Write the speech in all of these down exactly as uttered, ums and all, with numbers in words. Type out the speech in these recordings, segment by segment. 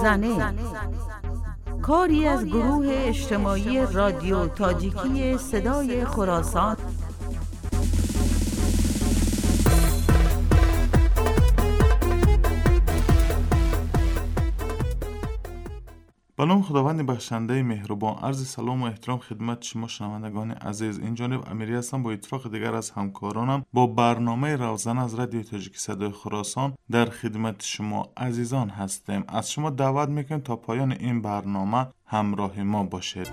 زنه، کاری از گروه اجتماعی رادیو تاجیکی صدای خراسان. به نام خداوند بخشنده مهربان، عرض سلام و احترام خدمت شما شنوندگان عزیز. این جانب امیری هستم با اتفاق دیگر از همکارانم با برنامه روزانه از رادیو تاجیکی صدای خراسان در خدمت شما عزیزان هستیم. از شما دعوت میکنم تا پایان این برنامه همراه ما باشید.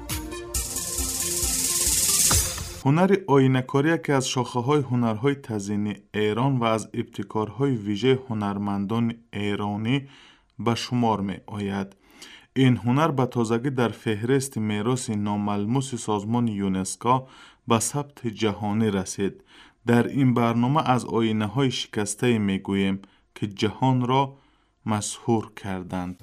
هنر آینه‌کاری که از شاخه‌های هنرهای تزئینی ایران و از ابتکارهای ویژه هنرمندان ایرانی به شمار می آید. این هنر به تازگی در فهرست میراث ناملموس سازمان یونسکو به ثبت جهانی رسید. در این برنامه از آینه‌های شکسته میگوییم که جهان را مسحور کردند.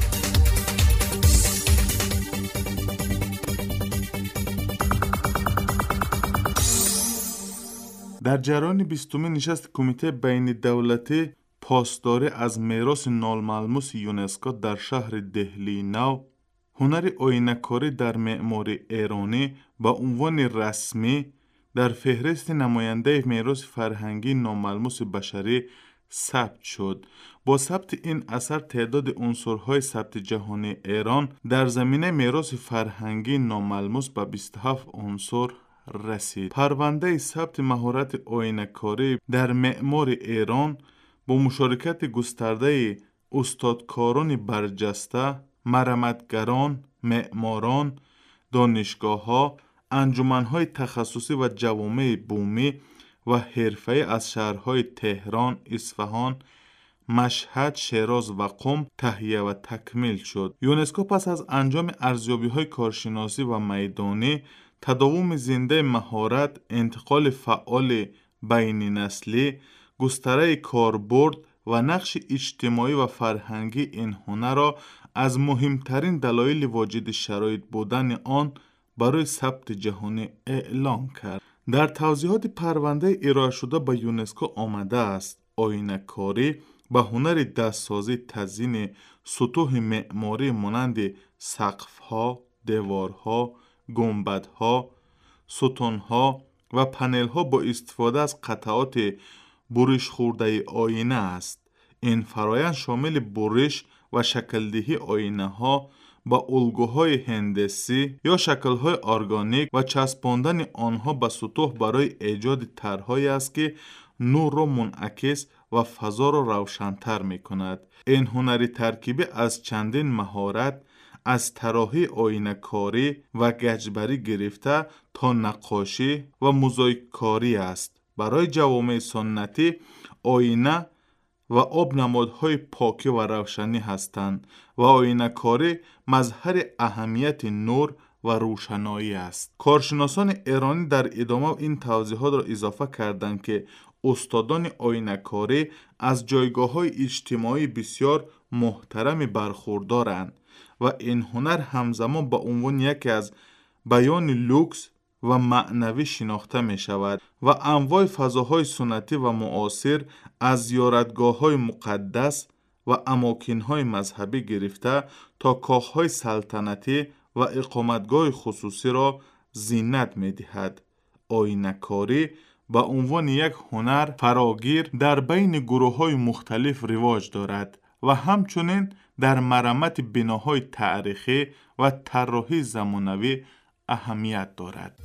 در جریان بیستمین نشست کمیته بین دولتی پاسداری از میراث ناملموس یونسکو در شهر دهلی نو، هنر آینه‌کاری در معماری ایرانی به عنوان رسمی در فهرست نماینده میراث فرهنگی ناملموس بشری ثبت شد. با ثبت این اثر تعداد عنصرهای ثبت جهانی ایران در زمینه میراث فرهنگی ناملموس به بیست و هفت عنصر رسید. پرونده ثبت مهارت آینه‌کاری در معمار ایران با مشارکت گسترده استادکاران برجسته، مرمتگران، معماران، دانشگاه‌ها، انجمن‌های تخصصی و جوامع بومی و حرفه‌ای از شهرهای تهران، اصفهان، مشهد، شیراز و قم تهیه و تکمیل شد. یونسکو پس از انجام ارزیابی‌های کارشناسی و میدانی، تداوم زنده مهارت، انتقال فعال بین نسلی، گستره کاربرد و نقش اجتماعی و فرهنگی این هنر را از مهمترین دلایل واجد شرایط بودن آن برای ثبت جهانی اعلام کرد. در توضیحات پرونده ارائه شده به یونسکو آمده است آینه‌کاری به هنر دستسازی تزیین سطوح معماری مانند سقف‌ها، دیوارها، گنبدها، ستونها و پنل‌ها با استفاده از قطعات برش خورده آینه است. این فرایند شامل برش و شکلدهی آینه ها با الگوهای هندسی یا شکل‌های ارگانیک و چسباندن آنها به سطوح برای ایجاد طرح‌هایی است که نور را منعکس و فضا را روشن‌تر می‌کند. این هنری ترکیبی از چندین مهارت، از طراحی آینه‌کاری و گچبری گرفته تا نقاشی و موزاییک کاری است. برای جوامع سنتی آینه و آب نمادهای پاکی و روشنی هستند و آینه‌کاری مظهر اهمیت نور و روشنایی است. کارشناسان ایرانی در ادامه این توضیحات را اضافه کردند که استادان آینه‌کاری از جایگاه‌های اجتماعی بسیار محترم برخوردارند و این هنر همزمان به عنوان یکی از بیان لوکس و معنوی شناخته می شود و انواع فضاهای سنتی و معاصر از زیارتگاه‌های مقدس و اماکن‌های مذهبی گرفته تا کاخ‌های سلطنتی و اقامتگاه خصوصی را زینت می دهد. آینه‌کاری به عنوان یک هنر فراگیر در بین گروه‌های مختلف رواج دارد و همچنین در مرمت بناهای تاریخی و طراحی زمانوی اهمیت دارد.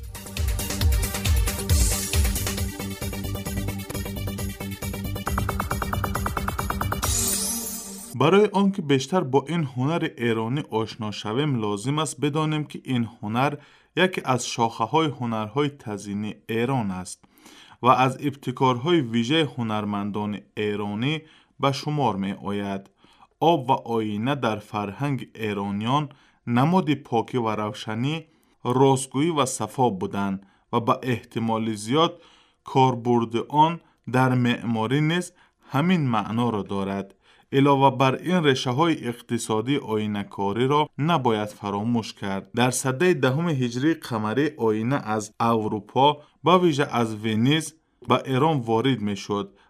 برای آنکه بیشتر با این هنر ایرانی آشنا شویم لازم است بدانیم که این هنر یکی از شاخه‌های هنرهای تزئینی ایران است و از ابتکارهای ویژه هنرمندان ایرانی به شمار می آید. آب و آینه در فرهنگ ایرانیان نماد پاکی و روشنی، راستگویی و صفا بودند و به احتمال زیاد کاربرد آن در معماری نیز همین معنا را دارد. علاوه بر این ریشه های اقتصادی آینه‌کاری را نباید فراموش کرد. در سده دهم هجری قمری آینه از اروپا به ویژه از ونیز به ایران وارد می شد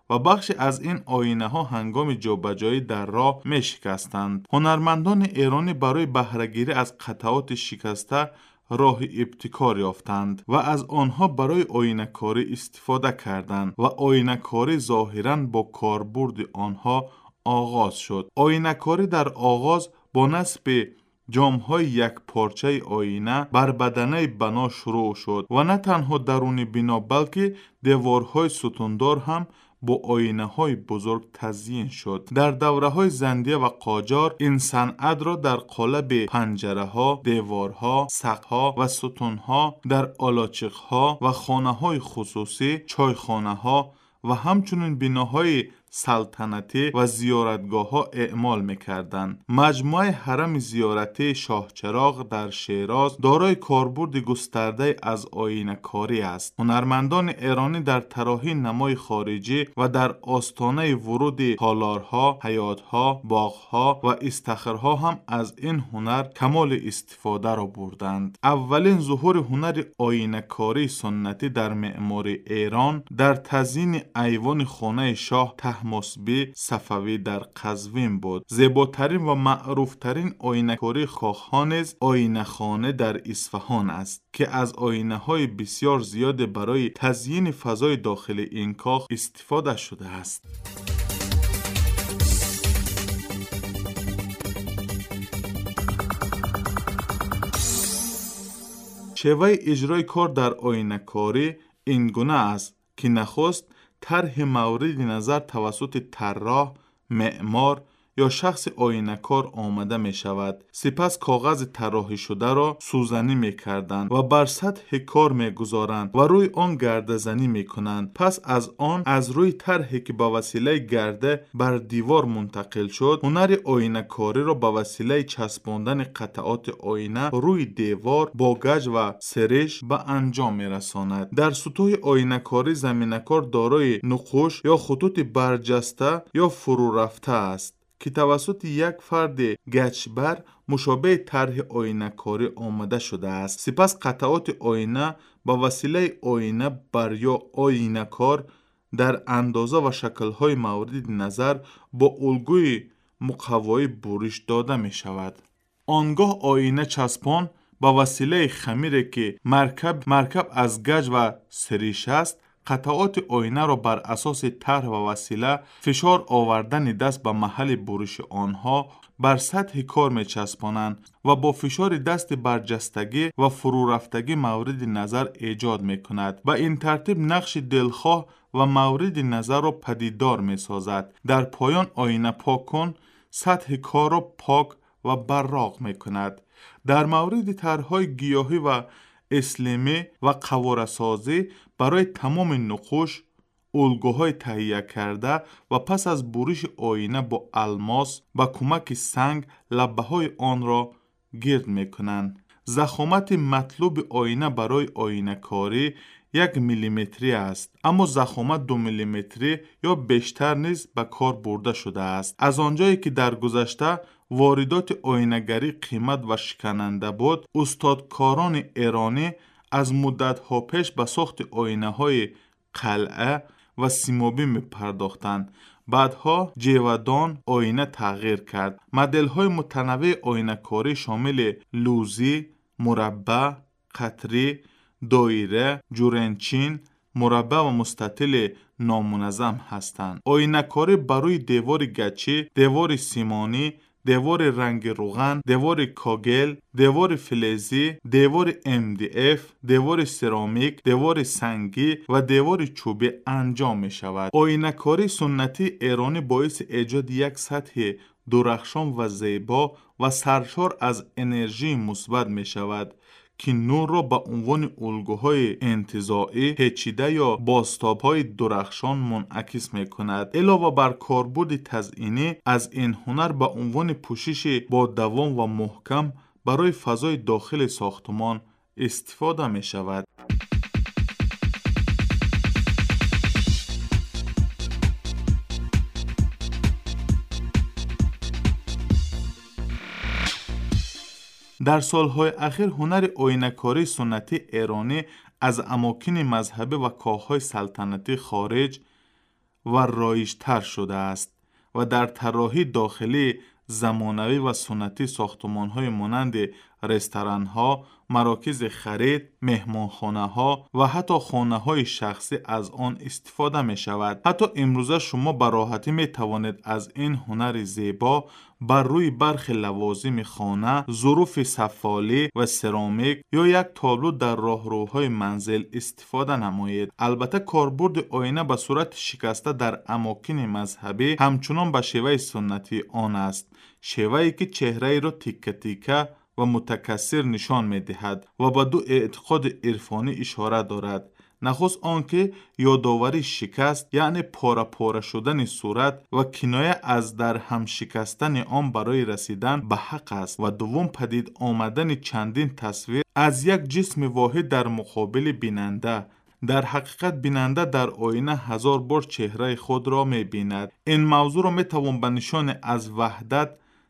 و بخشی از این آینه ها هنگام جابجایی در راه می شکستند. هنرمندان ایرانی برای بهره‌گیری از قطعات شکسته راه ابتکار یافتند و از آنها برای آینه‌کاری استفاده کردند و آینه‌کاری ظاهراً با کاربرد آنها آغاز شد. آینه‌کاری در آغاز با نصب جام‌های یک پارچه آینه بر بدنه بنا شروع شد و نه تنها درون بنا بلکه دیوارهای ستوندار هم با آینه های بزرگ تزیین شد. در دوره های زندیه و قاجار این صنعت را در قالب پنجره ها، دیوارها، سقف ها و ستون ها، در آلاچیق ها و خانه های خصوصی، چایخانه ها و همچنین بناهای سلطنتی و زیارتگاه ها اعمال میکردند. مجموعه حرم زیارتی شاه چراغ در شیراز دارای کاربرد گسترده از آینه کاری است. هنرمندان ایرانی در طراحی نمای خارجی و در آستانه ورود تالارها، حیاطها، باغها و استخرها هم از این هنر کمال استفاده را بردند. اولین ظهور هنر آینه کاری سنتی در معماری ایران در تزیین ایوان خانه شاه طهماسبی صفوی در قزوین بود. زیباترین و معروفترین آینه‌کاری کاخ‌ها نیز آینه خانه در اصفهان است که از آینه های بسیار زیاد برای تزیین فضای داخل این کاخ استفاده شده است. شیوه اجرای کار در آینه کاری این گونه است که نخست طرح مورد نظر توسط طراح، معمار یا شخص آینه کار آمده می شود. سپس کاغذ طراحی شده را سوزنی می کردند و بر سطح کار می گذارند و روی آن گرده زنی می کنند. پس از آن از روی طرحی که به وسیله گرده بر دیوار منتقل شد، هنر آینه کاری را به وسیله چسباندن قطعات آینه روی دیوار با گچ و سرش به انجام می رساند. در سطوح آینه کاری زمینه کار دارای نقوش یا خطوط برجسته یا فرو رفته است که توسط یک فرد گچبر مشابه طرح آینه کاری آمده شده است. سپس قطعات آینه با وسیله آینه بر یا آینه کار در اندازه و شکل‌های مورد نظر با الگوی مقوای برش داده می شود. آنگاه آینه چسبان با وسیله خمیر که مرکب مرکب از گچ و سریش است، قطعات آینه را بر اساس طرح و وسیله فشار آوردن دست به محل برش آنها بر سطح کار می چسبانند و با فشار دست برجستگی و فرو رفتگی مورد نظر ایجاد می کند و این ترتیب نقش دلخواه و مورد نظر را پدیدار می سازد. در پایان آینه پاک کن سطح کار را پاک و براق می کند. در مورد طرح‌های گیاهی و اسلیمی و قواره سازی برای تمام نقوش الگوهای تهیه کرده و پس از برش آینه با الماس با کمک سنگ لبه های آن را گرد می کنند. ضخامت مطلوب آینه برای آینه کاری یک میلیمتری است، اما ضخامت دو میلیمتری یا بیشتر نیز به کار برده شده است. از آنجایی که در گذشته واردات آینه‌گری قیمت و شکننده بود، استادکاران ایرانی از مدت‌ها پیش به ساخت آینه‌های قلعه و سیمابی می پرداختند. بعدها جیودان آینه تغییر کرد. مدل‌های متنوع آینه‌کاری شامل لوزی، مربع، قطری، دایره، جورنچین، مربع و مستطیل نامنظم هستند. آینه‌کاری برای دیوار گچی، دیوار سیمانی، دیوار رنگ روغن، دیوار کاگل، دیوار فلزی، دیوار ام دی اف، دیوار سرامیک، دیوار سنگی و دیوار چوبی انجام می شود. آینه‌کاری سنتی ایرانی باعث ایجاد یک سطح درخشان و زیبا و سرشار از انرژی مثبت می شود که نور را به عنوان الگوهای انتزاعی، پیچیده یا بازتاب‌های درخشان منعکس می‌کند. علاوه بر کاربرد تزئینی، از این هنر به عنوان پوشش با دوام و محکم برای فضای داخل ساختمان استفاده می‌شود. در سالهای اخیر هنر آینه‌کاری سنتی ایرانی از اماکن مذهبی و کاخهای سلطنتی خارج و رایج‌تر شده است و در طراحی داخلی زمانوی و سنتی ساختمان‌های مانند رستوران‌ها، مراکز خرید، مهمانخانه‌ها و حتی خانه‌های شخصی از آن استفاده می‌شود. حتی امروزه شما به راحتی می‌توانید از این هنر زیبا بر روی برخی لوازم خانه، ظروف سفالی و سرامیک یا یک تابلو در راهروهای منزل استفاده نمایید. البته کاربرد آینه به صورت شکسته در اماکن مذهبی همچنان به شیوه سنتی آن است، شیوه‌ای که چهره را تیکه تیکه و متکثر نشان می‌دهد و به دو اعتقاد عرفانی اشاره دارد. نخست آنکه یادآوری شکست یعنی پاره پاره شدن صورت و کنایه از در هم شکستن آن برای رسیدن به حق است و دوم پدید آمدن چندین تصویر از یک جسم واحد در مقابل بیننده. در حقیقت بیننده در آینه هزار بار چهره خود را می‌بیند. این موضوع را می‌توان به نشان از وحدت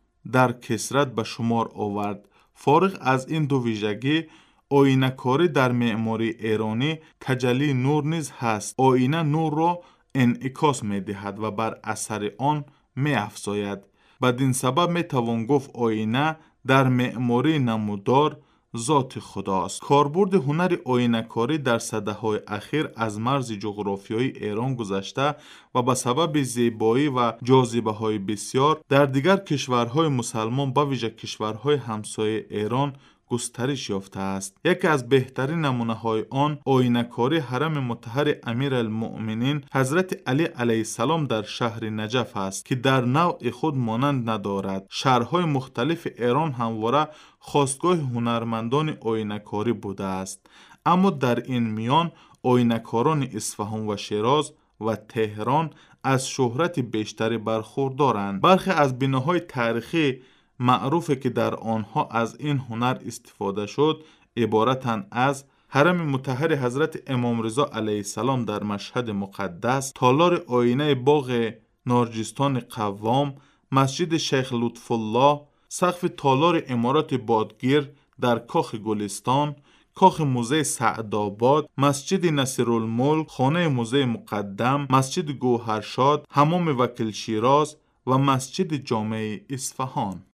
در کثرت به شمار آورد. فارغ از این دو ویژگی، آینه کاری در معماری ایرانی تجلی نور نیز هست. آینه نور را انعکاس می دهد و بر اثر آن می افزاید. بدین سبب می توان گفت آینه در معماری نمودار ذات خداست. کاربرد هنر آینه کاری در سده‌های اخیر از مرز جغرافیایی ایران گذشته و به سبب زیبایی و جاذبه‌های بسیار در دیگر کشورهای مسلمان به ویژه کشورهای همسایه ایران گسترش یافته است. یکی از بهترین نمونه‌های آن آینه کاری حرم مطهر امیرالمؤمنین حضرت علی علیه السلام در شهر نجف است که در نوع خود مانند ندارد. شهرهای مختلف ایران همواره خاستگاه هنرمندان آینه کاری بوده است، اما در این میان آینه کاران اصفهان و شیراز و تهران از شهرت بیشتری برخوردارند. برخی از بناهای تاریخی معروفه که در آنها از این هنر استفاده شد عبارتند از حرم مطهر حضرت امام رضا علیه السلام در مشهد مقدس، تالار آینه باغ نارجستان قوام، مسجد شیخ لطف الله، سقف تالار امارات بادگیر در کاخ گلستان، کاخ موزه سعدآباد، مسجد نصرالملک، خانه موزه مقدم، مسجد گوهرشاد، حمام وکیل شیراز و مسجد جامع اصفهان.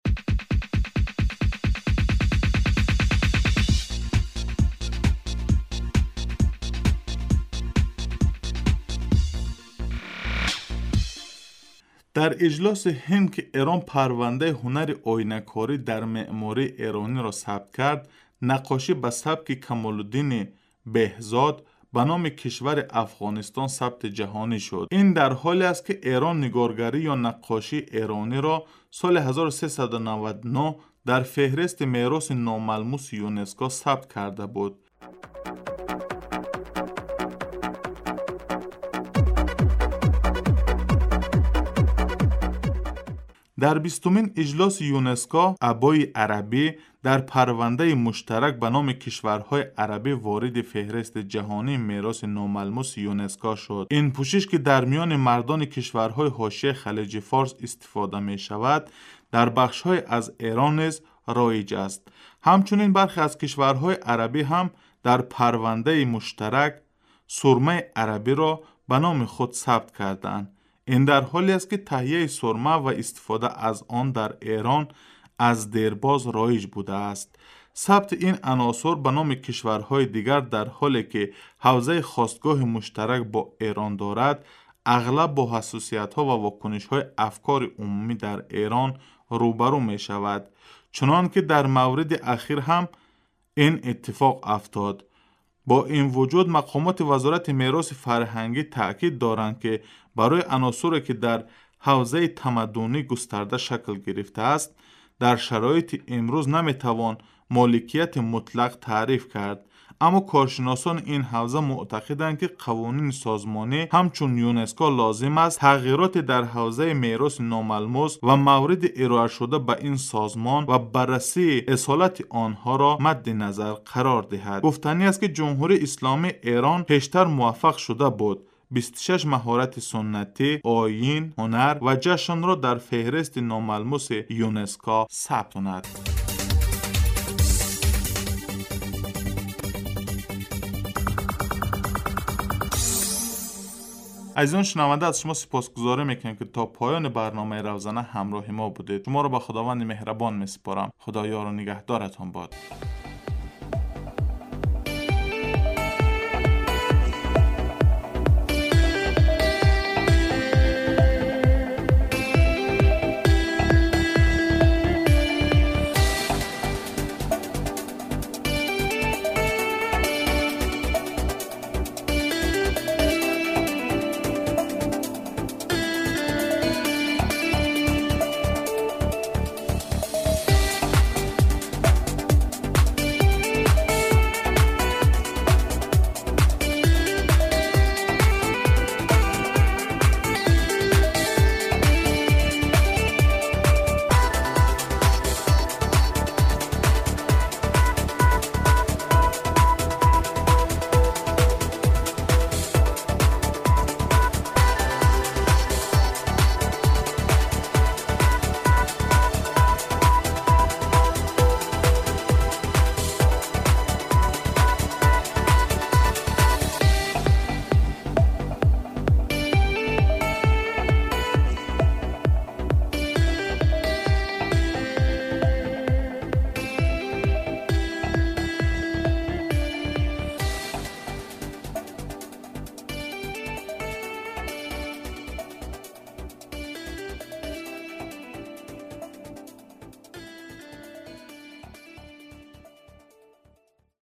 در اجلاس هند که ایران پرونده هنر آینه کاری در معماری ایرانی را ثبت کرد، نقاشی به سبک کمال‌الدین بهزاد به نام کشور افغانستان ثبت جهانی شد. این در حالی است که ایران نگارگری یا نقاشی ایرانی را سال هزار و سیصد و نود و نه در فهرست میراث ناملموس یونسکو ثبت کرده بود. در بیستمین اجلاس یونسکو عبای عربی در پرونده مشترک به نام کشورهای عربی وارد فهرست جهانی میراث ناملموس یونسکو شد. این پوشش که در میان مردان کشورهای حاشیه خلیج فارس استفاده می شود در بخش‌های از ایران نیز رایج است. همچنین برخی از کشورهای عربی هم در پرونده مشترک سرمه عربی را به نام خود ثبت کردند. این در حالی است که تهیه سرمه و استفاده از آن در ایران از دیرباز رایج بوده است. ثبت این عناصر به نام کشورهای دیگر در حالی که حوزه خاستگاه مشترک با ایران دارد، اغلب با حساسیت‌ها و واکنش‌های افکار عمومی در ایران روبرو می شود. چنان که در مورد اخیر هم این اتفاق افتاد. با این وجود مقامات وزارت میراث فرهنگی تأکید دارند که برای عناصری که در حوزه تمدنی گسترده شکل گرفته است، در شرایط امروز نمیتوان مالکیت مطلق تعریف کرد. اما کارشناسان این حوزه معتقدند که قوانین سازمانی همچون یونسکو لازم است تغییرات در حوزه میراث ناملموس و موارد ارائه شده به این سازمان و بررسی اصالت آنها را مد نظر قرار دهد. گفتنی است که جمهوری اسلامی ایران پیشتر موفق شده بود بیست و شش مهارت سنتی، آیین، هنر و جشن را در فهرست ناملموس یونسکو ثبت کند. از اون شنونده از شما سپاسگزاری میکنم که تا پایان برنامه روزانه همراه ما بودید. شما رو به خداوند مهربان میسپارم. خدا یار و نگهدارتان باد.